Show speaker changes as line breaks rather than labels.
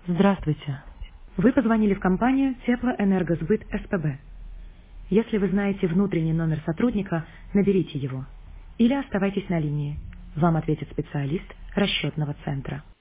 Здравствуйте. Вы позвонили в компанию Теплоэнергосбыт СПБ. Если вы знаете внутренний номер сотрудника, наберите его. Или оставайтесь на линии. Вам ответит специалист расчетного центра.